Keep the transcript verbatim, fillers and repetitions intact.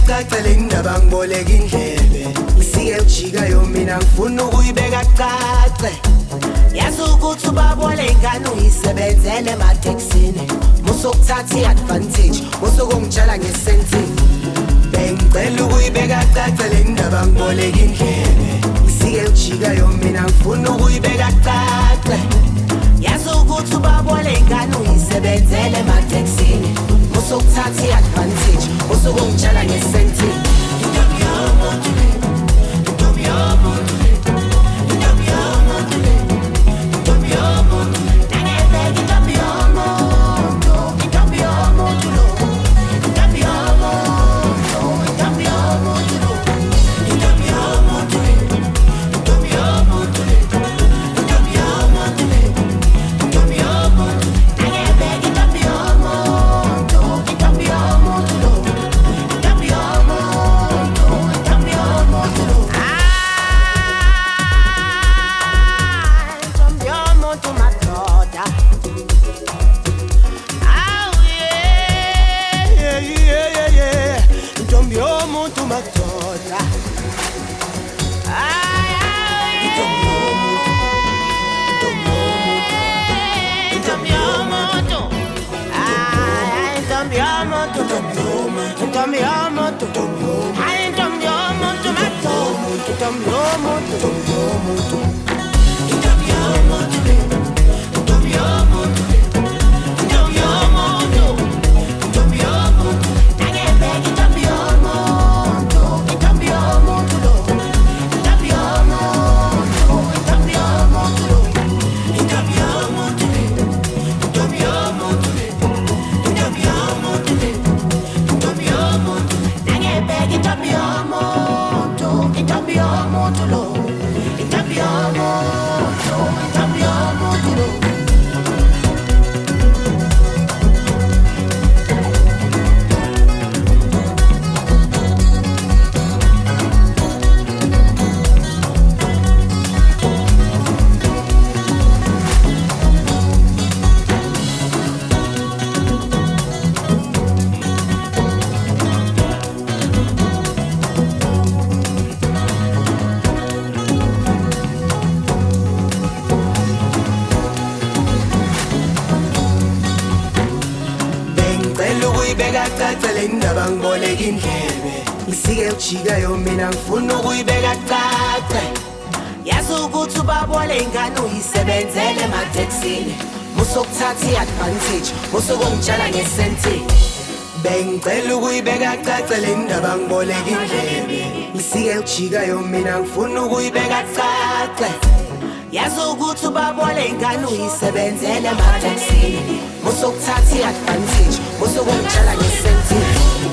cacele indaba ngiboleka indlebe Isike ujika yo mina ngifuna ukuyibeka cace Yazi ukuthi ubabole ingane uyisebenzele emateksini Musokuthatha iadvantage musokungitshela ngesentini Bengicela ukuyibeka cacele indaba ngiboleka indlebe Isike ujika yo mina ngifuna ukuyibeka cace Yazi ukuthi ubabole ingane uyisebenzele emateksini Musokuthatha iadvantage musokungitshela ngesentini Intombi yomuntu le Intombi yomuntu le Intombi yomuntu le Intombi yomuntu le Nangebeka intombi yomuntu Intombi yomuntu lo Intombi yomuntu Intombi yomuntu lo Intombi yomuntu le Intombi yomuntu le Intombi yomuntu le Intombi yomuntu Nangebeka intombi yomuntu Intombi yomuntu lo Intombi yomuntu Intombi yomuntu lo Intombi yomuntu madoda Aw yeah yeah yeah yeah yeah Intombi yomuntu madoda Ay ay Intombi yomuntu Intombi yomuntu Ay intombi yomuntu Intombi yomuntu Ay intombi yomuntu madoda Intombi yomuntu Intombi yomuntu Intombi yomuntu Intombi yomuntu Intombi yomuntu Intombi yomuntu Nangebeka intombi yomuntu Intombi yomuntu lo Intombi yomuntu Intombi yomuntu lo Intombi yomuntu Intombi yomuntu Intombi yomuntu Intombi yomuntu Nangebeka intombi yomuntu Intombi yomuntu lo Intombi yomuntu Intombi yomuntu lo Bengicela ukuyibeka cacele indaba ngiboleka indlebe Isike ujika yo mina ngifuna ukuyibeka cace Yazi ukuthi ubabole ingane uyisebenzele emateksini Musokuthatha iadvantage musokungitshela ngesentini Bengicela ukuyibeka cacele indaba ngiboleka indlebe Isike ujika yo mina ngifuna ukuyibeka cace Yazi ukuthi ubabole ingane uyisebenzele emateksini Musokuthatha iadvantage musokungitshela ngesentini